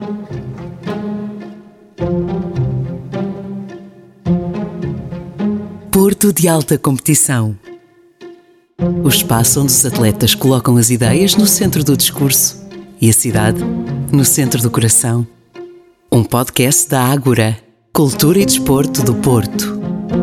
Porto de Alta Competição. O espaço onde os atletas colocam as ideias no centro do discurso e a cidade no centro do coração. Um podcast da Ágora, Cultura e Desporto do Porto.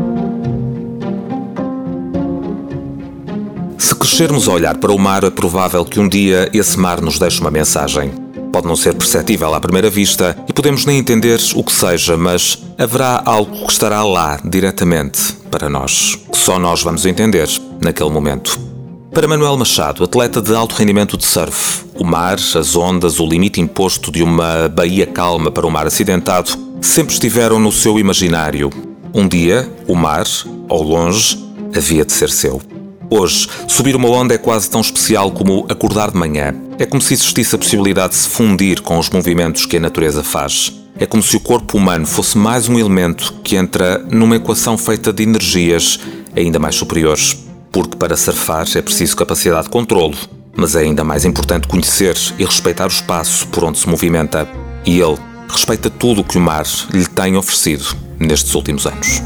Se crescermos a olhar para o mar, é provável que um dia esse mar nos deixe uma mensagem. Pode não ser perceptível à primeira vista e podemos nem entender o que seja, mas haverá algo que estará lá, diretamente, para nós, que só nós vamos entender naquele momento. Para Manuel Machado, atleta de alto rendimento de surf, o mar, as ondas, o limite imposto de uma baía calma para o mar acidentado, sempre estiveram no seu imaginário. Um dia, o mar, ao longe, havia de ser seu. Hoje, subir uma onda é quase tão especial como acordar de manhã. É como se existisse a possibilidade de se fundir com os movimentos que a natureza faz. É como se o corpo humano fosse mais um elemento que entra numa equação feita de energias ainda mais superiores. Porque para surfar é preciso capacidade de controlo, mas é ainda mais importante conhecer e respeitar o espaço por onde se movimenta. E ele respeita tudo o que o mar lhe tem oferecido nestes últimos anos.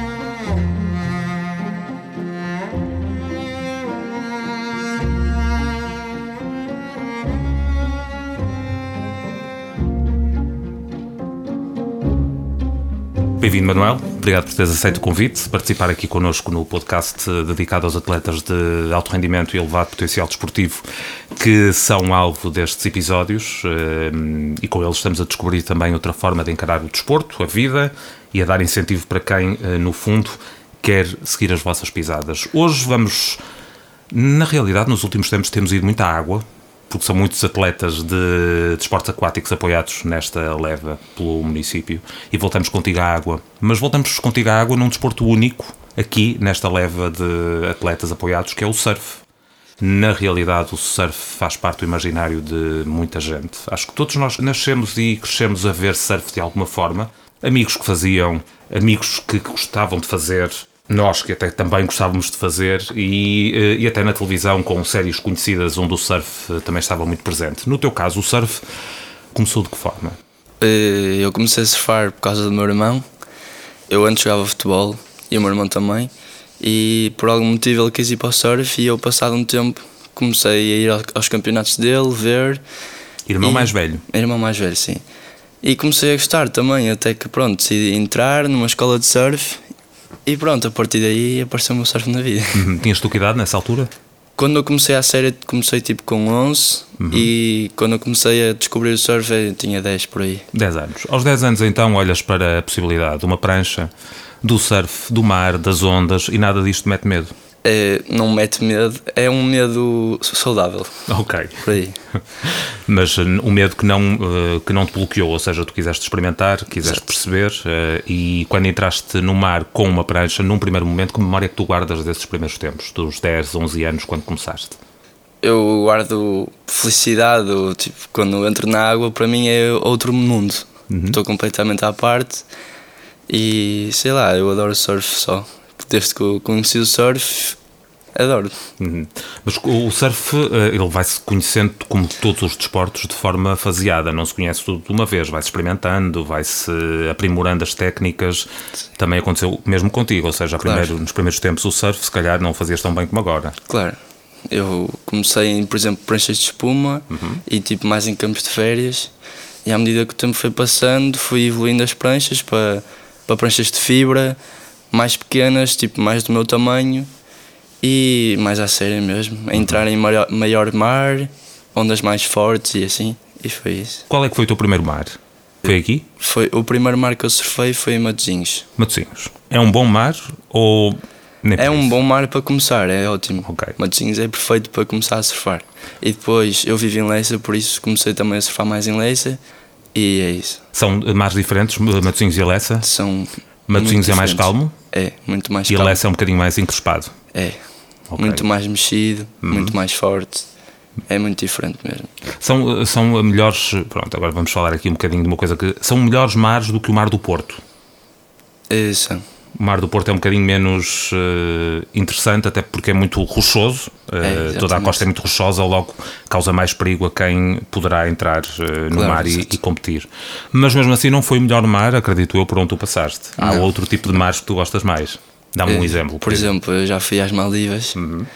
Bem-vindo, Manuel. Obrigado por teres aceito o convite, participar aqui connosco no podcast dedicado aos atletas de alto rendimento e elevado potencial desportivo que são alvo destes episódios, e com eles estamos a descobrir também outra forma de encarar o desporto, a vida, e a dar incentivo para quem, no fundo, quer seguir as vossas pisadas. Hoje vamos, na realidade, nos últimos tempos temos ido muito à água, porque são muitos atletas de esportes aquáticos apoiados nesta leva pelo município, e voltamos contigo à água. Mas voltamos contigo à água num desporto único, aqui nesta leva de atletas apoiados, que é o surf. Na realidade, o surf faz parte do imaginário de muita gente. Acho que todos nós nascemos e crescemos a ver surf de alguma forma. Amigos que faziam, amigos que gostavam de fazer, nós que até também gostávamos de fazer, e até na televisão com séries conhecidas onde o surf também estava muito presente. No teu caso, o surf começou de que forma? Eu comecei a surfar por causa do meu irmão. Eu antes jogava futebol e o meu irmão também, e por algum motivo ele quis ir para o surf e eu, passado um tempo, comecei a ir aos campeonatos dele, ver. Irmão mais velho? Irmão mais velho, sim. E comecei a gostar também, até que pronto, decidi entrar numa escola de surf. E pronto, a partir daí apareceu-me o surf na vida. Tinhas tu que idade nessa altura? Quando eu comecei a série, comecei tipo com 11, e quando eu comecei a descobrir o surf eu tinha 10 por aí. 10 anos. Aos 10 anos então olhas para a possibilidade de uma prancha, do surf, do mar, das ondas, e nada disto te mete medo? Não mete medo, é um medo saudável. Ok. Por aí. Mas um medo que não te bloqueou, ou seja, tu quiseste experimentar, quiseste perceber, e quando entraste no mar com uma prancha, num primeiro momento, que memória é que tu guardas desses primeiros tempos, dos 10, 11 anos, quando começaste? Eu guardo felicidade, tipo, quando eu entro na água, para mim é outro mundo. Estou completamente à parte e sei lá, eu adoro surf só. Desde que eu conheci o surf, adoro. Mas o surf, ele vai-se conhecendo, como todos os desportos, de forma faseada. Não se conhece tudo de uma vez, vai-se experimentando, vai-se aprimorando as técnicas. Sim. Também aconteceu mesmo contigo, ou seja, claro. Nos primeiros tempos o surf, se calhar, não fazias tão bem como agora. Claro. Eu comecei em, por exemplo, pranchas de espuma e tipo mais em campos de férias. E à medida que o tempo foi passando, fui evoluindo as pranchas para pranchas de fibra, mais pequenas, tipo mais do meu tamanho e mais à séria mesmo, a entrar em maior mar, ondas mais fortes e assim, e foi isso. Qual é que foi o teu primeiro mar? Foi aqui? O primeiro mar que eu surfei foi em Matosinhos. Matosinhos. É um bom mar ou nem é um bom mar para começar, é ótimo. Okay. Matosinhos é perfeito para começar a surfar. E depois eu vivi em Leça, por isso comecei também a surfar mais em Leça, e é isso. São mares diferentes, Matosinhos e Leça? São. Matosinhos é mais calmo? É, muito mais calmo. E a Leça é um bocadinho mais encrespado? É, okay. Muito mais mexido, muito mais forte. É muito diferente mesmo. São melhores... Pronto, agora vamos falar aqui um bocadinho de uma coisa que... São melhores mares do que o Mar do Porto? São. O mar do Porto é um bocadinho menos interessante, até porque é muito rochoso. Toda a costa é muito rochosa, logo causa mais perigo a quem poderá entrar no mar e competir. Mas mesmo assim não foi o melhor mar, acredito eu, por onde tu passaste. Há outro tipo de mares que tu gostas mais? Dá-me um exemplo. Por exemplo, eu já fui às Maldivas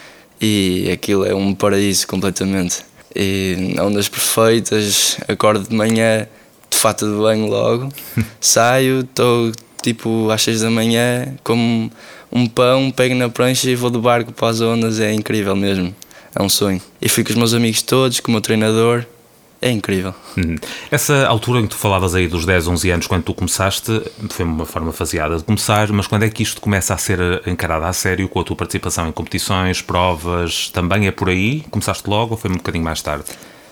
e aquilo é um paraíso completamente. E ondas perfeitas, acordo de manhã de fato de banho logo, saio, estou tipo às 6 da manhã, como um pão, pego na prancha e vou do barco para as ondas. É incrível mesmo, é um sonho. E fui com os meus amigos todos, com o meu treinador, é incrível. Essa altura em que tu falavas aí dos 10, 11 anos, quando tu começaste, foi uma forma faseada de começar, mas quando é que isto começa a ser encarado a sério, com a tua participação em competições, provas, também é por aí? Começaste logo ou foi um bocadinho mais tarde?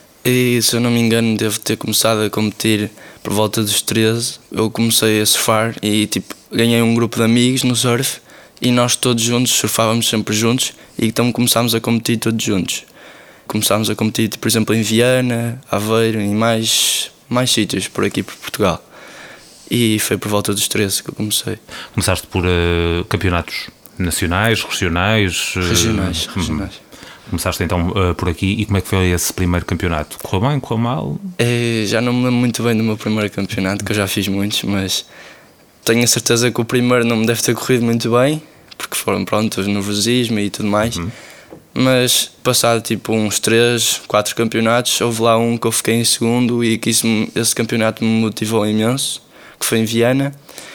E se eu não me engano devo ter começado a competir por volta dos 13. Eu comecei a surfar e tipo, ganhei um grupo de amigos no surf e nós todos juntos surfávamos sempre juntos e então começámos a competir todos juntos. Começámos a competir, por exemplo, em Viana, Aveiro e mais sítios por aqui, por Portugal. E foi por volta dos 13 que eu comecei. Começaste por campeonatos nacionais, regionais? Regionais. Começaste então por aqui, e como é que foi esse primeiro campeonato? Correu bem, correu mal? Já não me lembro muito bem do meu primeiro campeonato, que eu já fiz muitos, mas tenho a certeza que o primeiro não me deve ter corrido muito bem, porque foram prontos, nervosismo e tudo mais. Mas passado tipo uns 3, 4 campeonatos, houve lá um que eu fiquei em segundo e que esse campeonato me motivou imenso, que foi em Viana.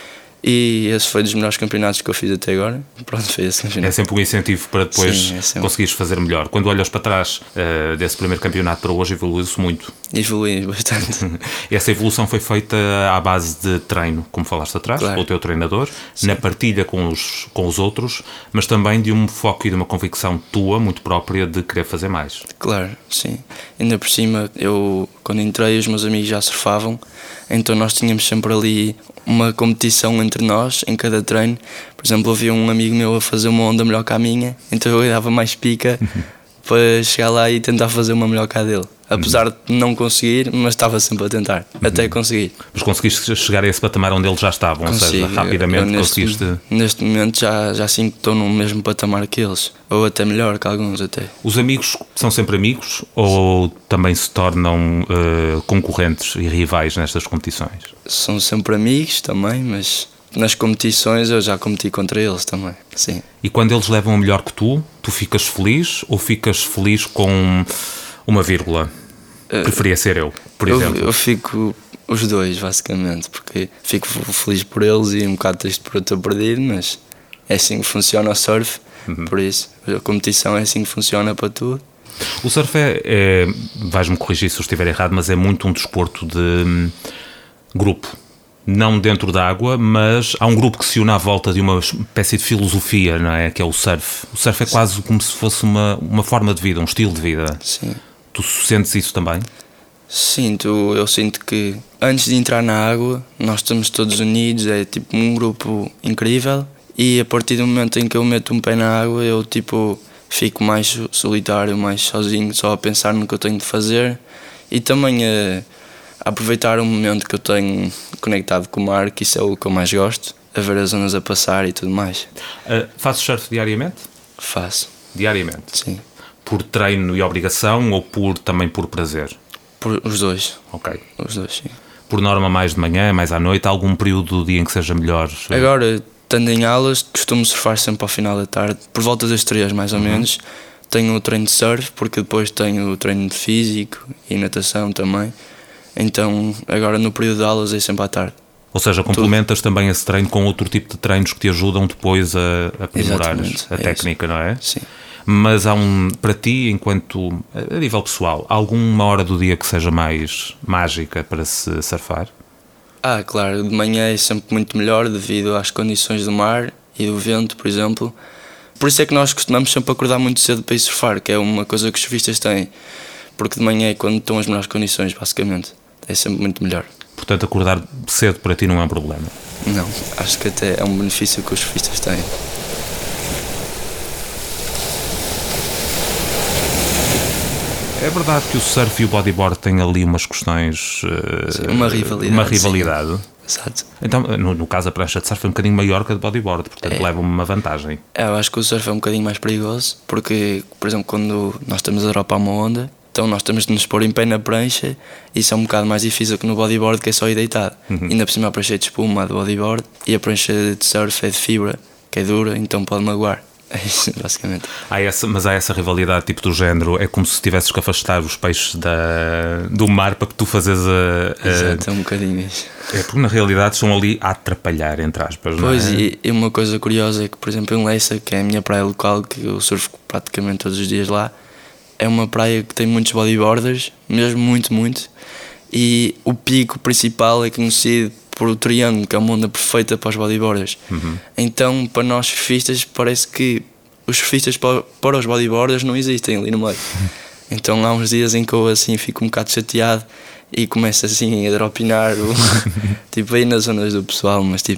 E esse foi dos melhores campeonatos que eu fiz até agora. Pronto, foi esse campeonato. É sempre um incentivo para depois conseguires fazer melhor. Quando olhas para trás desse primeiro campeonato para hoje, evoluiu-se muito. Evolui bastante. Essa evolução foi feita à base de treino, como falaste atrás, com o teu treinador, na partilha com os outros, mas também de um foco e de uma convicção tua, muito própria, de querer fazer mais. Claro, sim. Ainda por cima, eu quando entrei, os meus amigos já surfavam, então nós tínhamos sempre ali uma competição entre nós em cada treino. Por exemplo, havia um amigo meu a fazer uma onda melhor que a minha, então eu dava mais pica para chegar lá e tentar fazer uma melhor que a dele. Apesar de não conseguir, mas estava sempre a tentar, até conseguir. Mas conseguiste chegar a esse patamar onde eles já estavam? Consigo. Ou seja, rapidamente conseguiste... Neste momento já sinto que estou no mesmo patamar que eles, ou até melhor que alguns até. Os amigos são sempre amigos ou também se tornam concorrentes e rivais nestas competições? São sempre amigos também, mas nas competições eu já competi contra eles também, sim. E quando eles levam a melhor que tu ficas feliz ou ficas feliz com uma vírgula? Preferia ser eu, por exemplo. Eu fico os dois, basicamente, porque fico feliz por eles e um bocado triste por eu ter perdido, mas é assim que funciona o surf, por isso a competição é assim que funciona para tudo. O surf vais-me corrigir se eu estiver errado, mas é muito um desporto de grupo. Não dentro da água, mas há um grupo que se une à volta de uma espécie de filosofia, não é? Que é o surf. O surf é quase como se fosse uma forma de vida, um estilo de vida. Sim. Tu sentes isso também? Eu sinto que antes de entrar na água nós estamos todos unidos, é tipo um grupo incrível, e a partir do momento em que eu meto um pé na água eu tipo fico mais solitário, mais sozinho, só a pensar no que eu tenho de fazer e também a aproveitar o momento que eu tenho conectado com o mar, que isso é o que eu mais gosto, a ver as ondas a passar e tudo mais. Fazes surf diariamente? Faço. Diariamente? Sim. Por treino e obrigação ou também por prazer? Por os dois. Ok. Os dois, sim. Por norma mais de manhã, mais à noite? Há algum período do dia em que seja melhor? Agora, estando em aulas, costumo surfar sempre ao final da tarde, por volta das 3 mais ou menos. Tenho o treino de surf, porque depois tenho o treino de físico e natação também. Então, agora no período de aulas é sempre à tarde. Ou seja, complementas também esse treino com outro tipo de treinos que te ajudam depois a aprimorar a técnica, não é? Sim. Mas para ti, enquanto, a nível pessoal, alguma hora do dia que seja mais mágica para se surfar? Claro, de manhã é sempre muito melhor devido às condições do mar e do vento, por exemplo. Por isso é que nós costumamos sempre acordar muito cedo para ir surfar, que é uma coisa que os surfistas têm. Porque de manhã é quando estão as melhores condições, basicamente. É sempre muito melhor. Portanto, acordar cedo para ti não é um problema? Não, acho que até é um benefício que os surfistas têm. É verdade que o surf e o bodyboard têm ali umas questões... uma rivalidade. Uma rivalidade. Exato. Então, no caso, a prancha de surf é um bocadinho maior que a de bodyboard, portanto leva-me uma vantagem. Eu acho que o surf é um bocadinho mais perigoso, porque, por exemplo, quando nós estamos a dropar uma onda, então nós temos de nos pôr em pé na prancha, e isso é um bocado mais difícil que no bodyboard, que é só ir deitado. Ainda por cima a prancha é de espuma, a de bodyboard, e a prancha de surf é de fibra, que é dura, então pode magoar. É isso, basicamente. Mas há essa rivalidade tipo do género, é como se tivesses que afastar os peixes do mar para que tu fazes Exato, é um bocadinho isso. É porque na realidade estão ali a atrapalhar, entre aspas, não é? Pois, e uma coisa curiosa é que, por exemplo, em Leça, que é a minha praia local, que eu surfo praticamente todos os dias lá, é uma praia que tem muitos bodyboarders, mesmo muito, e o pico principal é conhecido por o triângulo, que é uma onda perfeita para os bodyboarders. Então, para nós surfistas, parece que os surfistas para os bodyboarders não existem ali no meio. Então há uns dias em que eu assim fico um bocado chateado e começo assim a dropinar tipo aí nas zonas do pessoal, mas tipo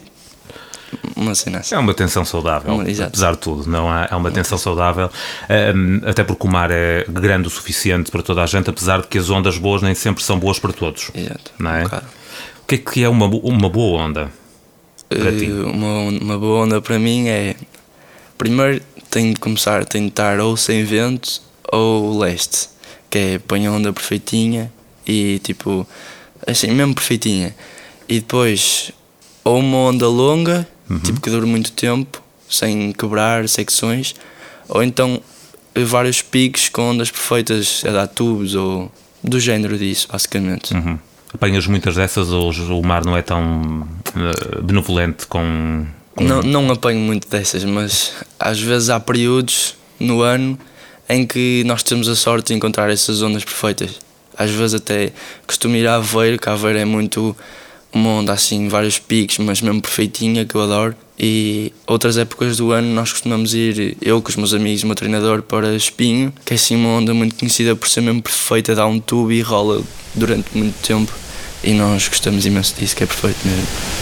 uma cena assim. É uma tensão saudável, apesar de tudo, não é uma tensão saudável, até porque o mar é grande o suficiente para toda a gente, apesar de que as ondas boas nem sempre são boas para todos. Exato, não é? O que é uma boa onda para ti? Uma boa onda para mim é, primeiro tem de estar ou sem vento ou leste, que é põe a onda perfeitinha e tipo assim mesmo perfeitinha, e depois ou uma onda longa, tipo que dura muito tempo sem quebrar secções, ou então vários picos com ondas perfeitas a dar tubos ou do género disso, basicamente. Apanhas muitas dessas ou o mar não é tão benevolente com... Não apanho muito dessas, mas às vezes há períodos no ano em que nós temos a sorte de encontrar essas ondas perfeitas. Às vezes até costumo ir a Aveiro, que a Aveiro é muito uma onda assim, vários picos, mas mesmo perfeitinha, que eu adoro. E outras épocas do ano nós costumamos ir, eu com os meus amigos, o meu treinador, para Espinho, que é assim uma onda muito conhecida por ser mesmo perfeita, dá um tubo e rola durante muito tempo, e nós gostamos imenso disso, que é perfeito mesmo.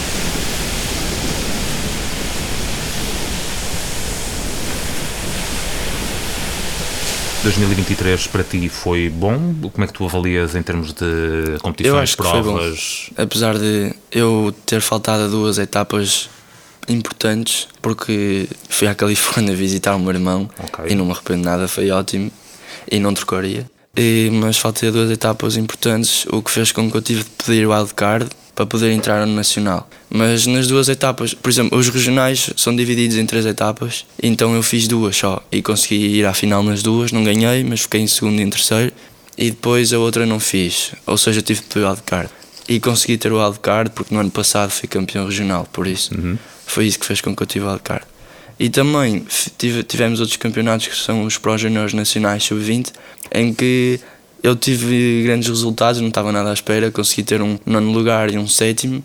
Em 2023 para ti foi bom? Como é que tu avalias em termos de competições, eu acho provas? Que foi bom. Apesar de eu ter faltado a 2 etapas importantes, porque fui à Califórnia visitar o meu irmão, e não me arrependo nada, foi ótimo e não trocaria. Mas faltei a 2 etapas importantes, o que fez com que eu tive de pedir o wildcard para poder entrar no Nacional. Mas nas 2 etapas, por exemplo, os regionais são divididos em 3 etapas, então eu fiz 2 só e consegui ir à final nas 2, não ganhei, mas fiquei em segundo e em terceiro, e depois a outra não fiz, ou seja, tive de pedir o wildcard. E consegui ter o wildcard porque no ano passado fui campeão regional, por isso foi isso que fez com que eu tive o wildcard. E também tivemos outros campeonatos que são os Pro Juniors Nacionais Sub-20, em que eu tive grandes resultados, não estava nada à espera, consegui ter um 9º lugar e um 7º,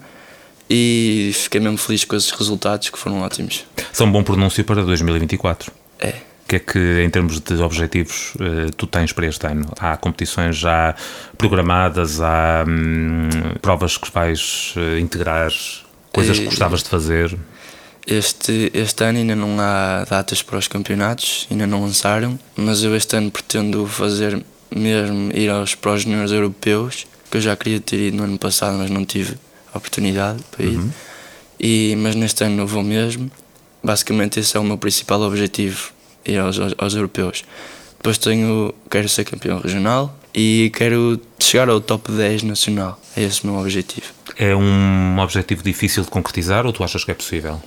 e fiquei mesmo feliz com esses resultados que foram ótimos. São um bom pronúncio para 2024. É. O que é que, em termos de objetivos, tu tens para este ano? Há competições já programadas, há provas que vais integrar, coisas que gostavas de fazer? Este ano ainda não há datas para os campeonatos, ainda não lançaram, mas eu este ano pretendo fazer mesmo ir aos Pro Juniors europeus, que eu já queria ter ido no ano passado, mas não tive a oportunidade para ir. Mas neste ano eu vou mesmo. Basicamente esse é o meu principal objetivo, ir aos europeus. Depois quero ser campeão regional e quero chegar ao top 10 nacional. É esse o meu objetivo. É um objetivo difícil de concretizar ou tu achas que é possível?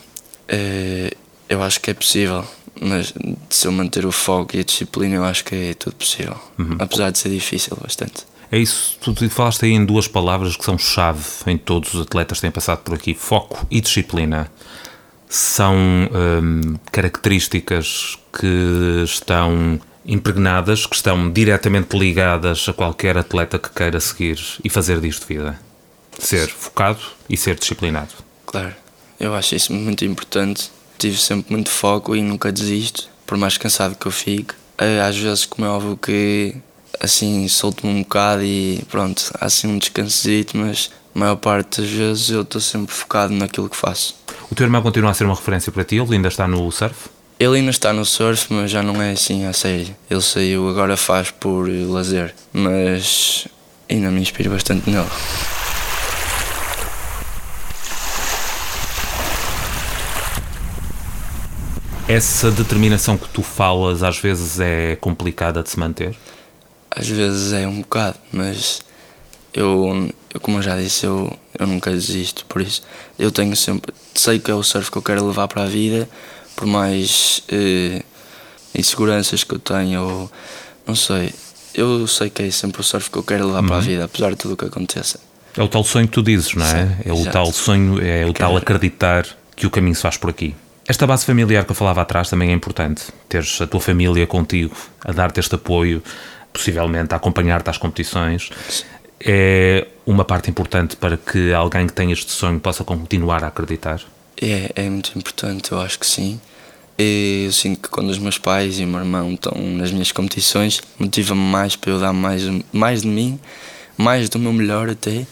Eu acho que é possível, mas se eu manter o foco e a disciplina, eu acho que é tudo possível, apesar de ser difícil bastante. É isso, tu falaste aí em 2 palavras que são chave em todos os atletas que têm passado por aqui: foco e disciplina. São características que estão impregnadas, que estão diretamente ligadas a qualquer atleta que queira seguir e fazer disto vida. Ser focado e ser disciplinado. Claro, eu acho isso muito importante. Tive sempre muito foco e nunca desisto, por mais cansado que eu fique. Às vezes, como é óbvio que assim solto-me um bocado e pronto, há assim um descansito, mas a maior parte das vezes eu estou sempre focado naquilo que faço. O teu irmão continua a ser uma referência para ti? Ele ainda está no surf? Ele ainda está no surf, mas já não é assim a sério. Ele saiu, agora faz por lazer, mas ainda me inspiro bastante nele. Essa determinação que tu falas às vezes é complicada de se manter? Às vezes é um bocado, mas eu como eu já disse, eu nunca desisto, por isso eu tenho sempre, sei que é o surf que eu quero levar para a vida, por mais inseguranças que eu tenho, ou não sei, eu sei que é sempre o surf que eu quero levar para a vida, apesar de tudo o que aconteça. É o tal sonho que tu dizes, não é? Sim, é o exato. tal sonho, é o tal acreditar que o caminho se faz por aqui. Esta base familiar que eu falava atrás também é importante. Teres a tua família contigo, a dar-te este apoio, possivelmente a acompanhar-te às competições. Sim. É uma parte importante para que alguém que tem este sonho possa continuar a acreditar? É muito importante, eu acho que sim. Eu sinto que quando os meus pais e o meu irmão estão nas minhas competições, motiva-me mais para eu dar mais de mim, mais do meu melhor até.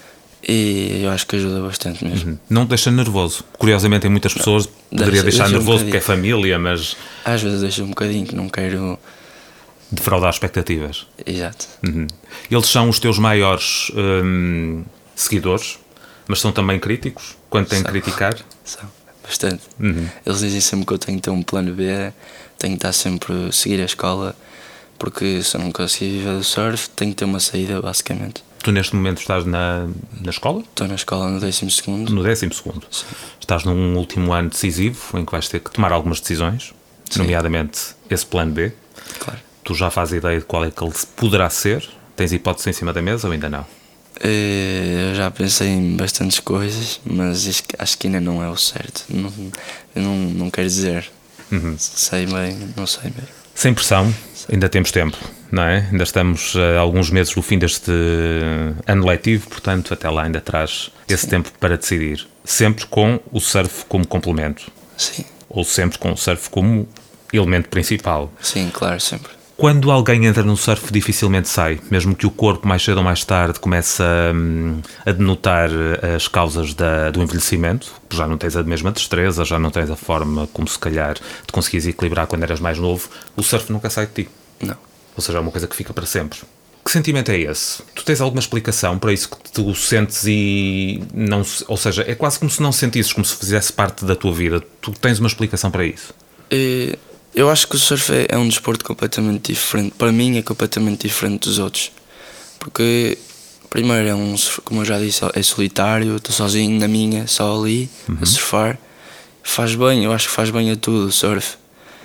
E eu acho que ajuda bastante mesmo. Não te deixa nervoso? Curiosamente, em muitas pessoas poderia deixar nervoso porque é família, mas às vezes deixa um bocadinho, que não quero defraudar expectativas. Exato. Eles são os teus maiores seguidores, mas são também críticos quando têm que criticar? São, bastante. Eles dizem sempre que eu tenho que ter um plano B, tenho que estar sempre a seguir a escola, porque se eu não conseguir viver do surf, tenho que ter uma saída, basicamente. Tu neste momento estás na escola? Estou na escola no 12º. No 12º. Sim. Estás num último ano decisivo em que vais ter que tomar algumas decisões, Sim. nomeadamente esse plano B. Claro. Tu já fazes ideia de qual é que ele poderá ser? Tens hipótese em cima da mesa ou ainda não? Eu já pensei em bastantes coisas, mas acho que ainda não é o certo. Eu não quero dizer. Sei bem, não sei bem. Sem pressão, ainda temos tempo, não é? Ainda estamos a alguns meses do fim deste ano letivo, portanto até lá ainda traz esse tempo para decidir. Sempre com o surf como complemento? Sim. Ou sempre com o surf como elemento principal? Sim, claro, sempre. Quando alguém entra no surf dificilmente sai, mesmo que o corpo mais cedo ou mais tarde comece a denotar as causas do envelhecimento, já não tens a mesma destreza, já não tens a forma como se calhar te conseguias equilibrar quando eras mais novo, o surf nunca sai de ti. Não. Ou seja, é uma coisa que fica para sempre. Que sentimento é esse? Tu tens alguma explicação para isso que tu sentes e não, ou seja, é quase como se não sentisses, como se fizesse parte da tua vida. Tu tens uma explicação para isso? Eu acho que o surf é um desporto completamente diferente. Para mim é completamente diferente dos outros. Porque, primeiro, como eu já disse, é solitário, estou sozinho na minha, só ali, a surfar. Faz bem, eu acho que faz bem a tudo o surf.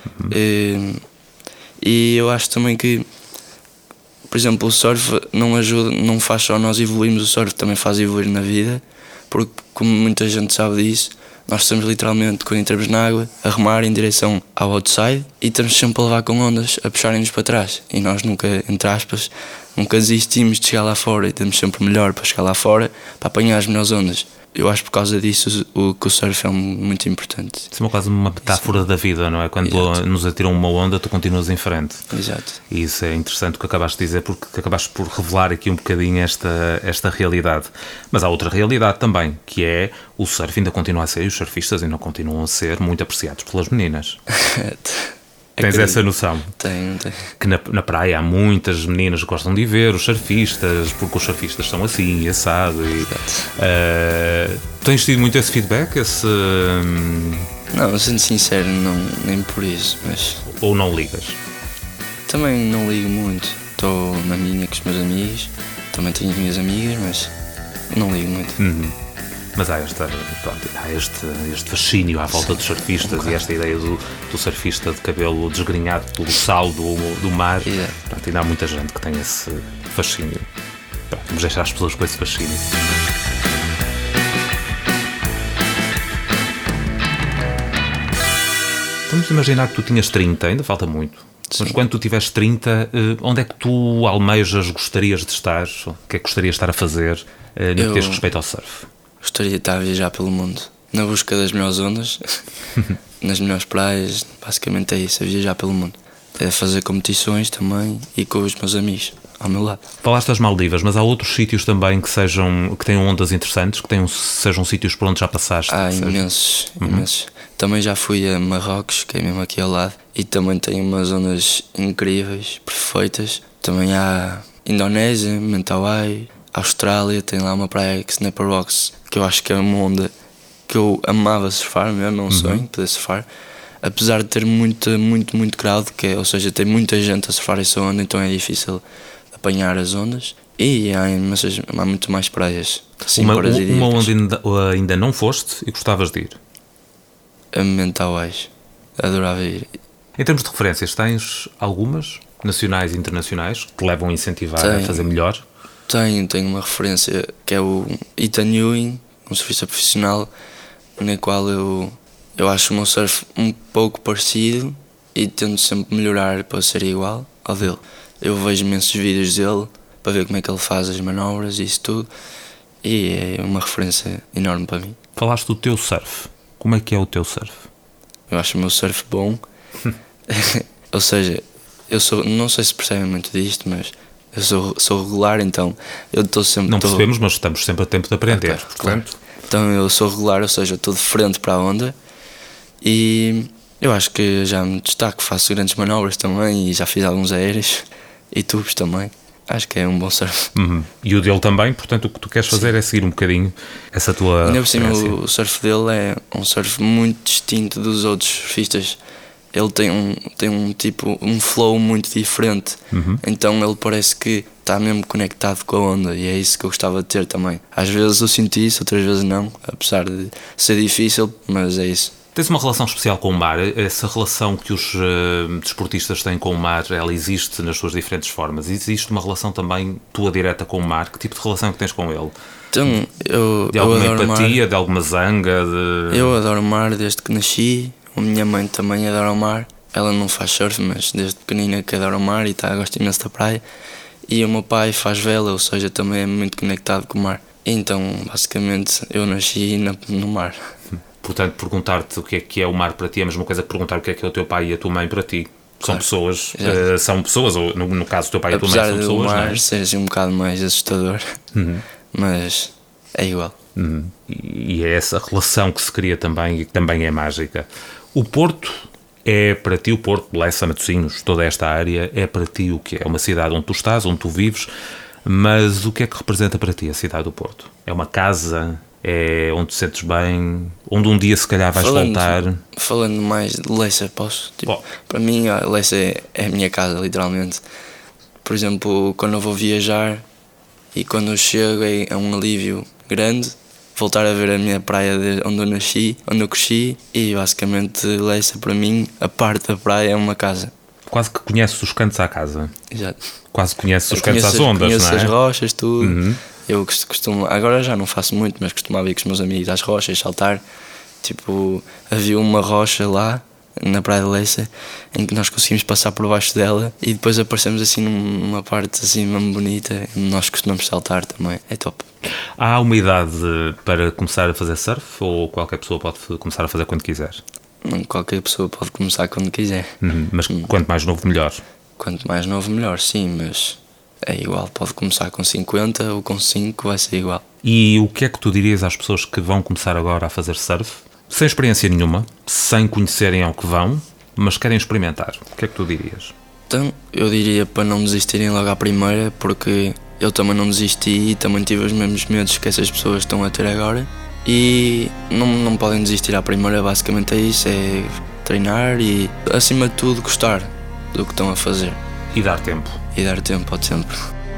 E eu acho também que, por exemplo, o surf não ajuda, não faz só nós evoluirmos, o surf também faz evoluir na vida. Porque, como muita gente sabe disso, nós estamos literalmente, quando entramos na água, a remar em direção ao outside e estamos sempre a levar com ondas, a puxarem-nos para trás. E nós nunca, entre aspas, nunca desistimos de chegar lá fora e temos sempre o melhor para chegar lá fora, para apanhar as melhores ondas. Eu acho que por causa disso que o surf é muito importante. Isso é quase uma metáfora da vida, não é? Quando nos atiram uma onda, tu continuas em frente. Exato. E isso é interessante o que acabaste de dizer, porque acabaste por revelar aqui um bocadinho esta realidade. Mas há outra realidade também, que é o surf ainda continua a ser, e os surfistas ainda continuam a ser muito apreciados pelas meninas. Tens essa noção? Tenho. Que na praia há muitas meninas que gostam de ir ver os surfistas, porque os surfistas são assim, assado. Tens tido muito esse feedback? Não, sendo sincero, não, nem por isso. Mas ou não ligas? Também não ligo muito. Estou na minha com os meus amigos, também tenho as minhas amigas, mas não ligo muito. Mas há este fascínio à volta dos surfistas e esta ideia do surfista de cabelo desgrenhado pelo sal do mar. Pronto, ainda há muita gente que tem esse fascínio. Pronto, vamos deixar as pessoas com esse fascínio. Vamos imaginar que tu tinhas 30, ainda falta muito. Sim. Mas quando tu tiveres 30, onde é que tu almejas, gostarias de estar? O que é que gostarias de estar a fazer no que diz respeito ao surf? Gostaria de estar a viajar pelo mundo, na busca das melhores ondas, nas melhores praias, basicamente é isso, é viajar pelo mundo. É fazer competições também e com os meus amigos ao meu lado. Falaste das Maldivas, mas há outros sítios também que tenham ondas interessantes, sejam sítios por onde já passaste? Há imensos. Também já fui a Marrocos, que é mesmo aqui ao lado, e também tem umas zonas incríveis, perfeitas. Também há Indonésia, Mentawai, Austrália, tem lá uma praia que Snapper Rocks, que eu acho que é uma onda que eu amava surfar mesmo, é um sonho poder surfar. Apesar de ter muito crowd, ou seja, tem muita gente a surfar essa onda, então é difícil apanhar as ondas. E há muito mais praias. Uma onde ainda não foste e gostavas de ir? A Mentawai, adorava ir. Em termos de referências, tens algumas, nacionais e internacionais, que te levam a incentivar a fazer melhor? Tenho uma referência que é o Ethan Ewing, um surfista profissional, na qual eu acho o meu surf um pouco parecido e tento sempre melhorar para ser igual ao dele. Eu vejo imensos vídeos dele para ver como é que ele faz as manobras e isso tudo, e é uma referência enorme para mim. Falaste do teu surf. Como é que é o teu surf? Eu acho o meu surf bom. Ou seja, não sei se percebem muito disto, mas eu sou regular, então eu estou sempre... Não percebemos, mas estamos sempre a tempo de aprender. Okay, claro. Então eu sou regular, ou seja, estou de frente para a onda e eu acho que já me destaco, faço grandes manobras também e já fiz alguns aéreos e tubos também. Acho que é um bom surf. E o dele também, portanto o que tu queres fazer é seguir um bocadinho essa tua ainda por cima, referência. o surf dele é um surf muito distinto dos outros surfistas. Ele tem um flow muito diferente, então ele parece que está mesmo conectado com a onda e é isso que eu gostava de ter também. Às vezes eu sinto isso, outras vezes não, apesar de ser difícil, mas é isso. Tens uma relação especial com o mar? Essa relação que os desportistas têm com o mar, ela existe nas suas diferentes formas. Existe uma relação também tua direta com o mar? Que tipo de relação é que tens com ele? Então, de alguma empatia, de alguma zanga? Eu adoro o mar desde que nasci. A minha mãe também adora o mar. Ela não faz surf, mas desde pequenina que adora o mar e gosta imenso da praia. E o meu pai faz vela, ou seja, também é muito conectado com o mar. Então, basicamente, eu nasci no mar. Portanto, perguntar-te o que é o mar para ti é a mesma coisa que perguntar o que é o teu pai e a tua mãe para ti. São pessoas, ou no caso o teu pai e a tua mãe são pessoas, apesar do mar não é? ser assim um bocado mais assustador, mas é igual. E é essa relação que se cria também e que também é mágica. O Porto é para ti, o Porto, Lessa, Matosinhos, toda esta área, é para ti o que é? É uma cidade onde tu estás, onde tu vives, mas o que é que representa para ti a cidade do Porto? É uma casa? É onde te sentes bem? Onde um dia se calhar vais voltar? Falando mais de Lessa, posso? Para mim, a Lessa é a minha casa, literalmente. Por exemplo, quando eu vou viajar e quando eu chego é um alívio grande voltar a ver a minha praia onde eu nasci, onde eu cresci, e basicamente Lessa para mim, a parte da praia é uma casa. Quase que conheces os cantos à casa. Exato. Quase conheces os cantos às ondas, conheço não é? As rochas, tudo. Eu costumo, agora já não faço muito, mas costumava ir com os meus amigos às rochas, saltar. Tipo, havia uma rocha lá, na praia de Lessa, em que nós conseguimos passar por baixo dela e depois aparecemos assim numa parte assim mesmo bonita, onde nós costumamos saltar também. É top. Há uma idade para começar a fazer surf ou qualquer pessoa pode começar a fazer quando quiser? Não, qualquer pessoa pode começar quando quiser. Mas quanto mais novo, melhor? Quanto mais novo, melhor, sim, mas é igual. Pode começar com 50 ou com 5, vai ser igual. E o que é que tu dirias às pessoas que vão começar agora a fazer surf, sem experiência nenhuma, sem conhecerem ao que vão, mas querem experimentar? O que é que tu dirias? Então, eu diria para não desistirem logo à primeira, porque eu também não desisti e também tive os mesmos medos que essas pessoas estão a ter agora. E não podem desistir à primeira, basicamente é isso, é treinar e, acima de tudo, gostar do que estão a fazer. E dar tempo. E dar tempo ao tempo.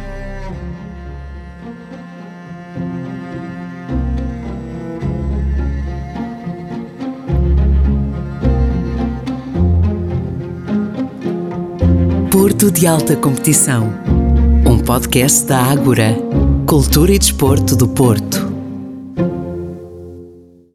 Porto de Alta Competição, um podcast da Ágora, Cultura e Desporto do Porto.